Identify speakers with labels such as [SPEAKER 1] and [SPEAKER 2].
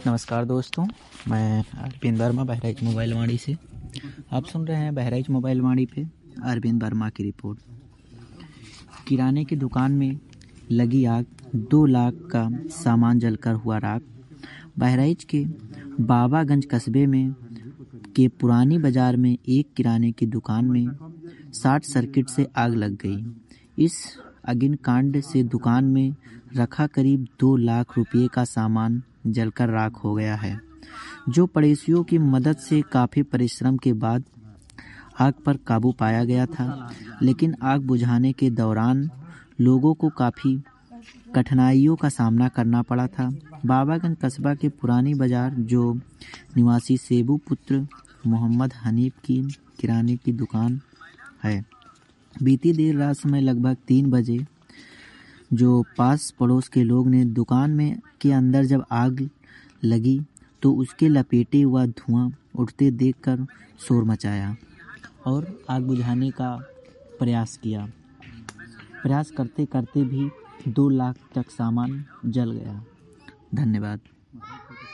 [SPEAKER 1] नमस्कार दोस्तों, मैं अरविंद वर्मा बहराइच मोबाइल वाणी से। आप सुन रहे हैं बहराइच मोबाइल वाणी पे अरविंद वर्मा की रिपोर्ट। किराने की दुकान में लगी आग, 2 लाख का सामान जलकर हुआ राख। बहराइच के बाबागंज कस्बे में के पुरानी बाजार में एक किराने की दुकान में शॉर्ट सर्किट से आग लग गई। इस अग्निकांड से दुकान में रखा करीब 2 लाख रुपये का सामान जलकर राख हो गया है, जो पड़ोसियों की मदद से काफ़ी परिश्रम के बाद आग पर काबू पाया गया था। लेकिन आग बुझाने के दौरान लोगों को काफ़ी कठिनाइयों का सामना करना पड़ा था। बाबागंज कस्बा के पुरानी बाजार जो निवासी सेबू पुत्र मोहम्मद हनीफ की किराने की दुकान है। बीती देर रात समय लगभग 3 बजे जो पास पड़ोस के लोग ने दुकान में के अंदर जब आग लगी तो उसके लपेटे हुआ धुआं उठते देखकर शोर मचाया और आग बुझाने का प्रयास किया। प्रयास करते करते भी 2 लाख तक सामान जल गया। धन्यवाद।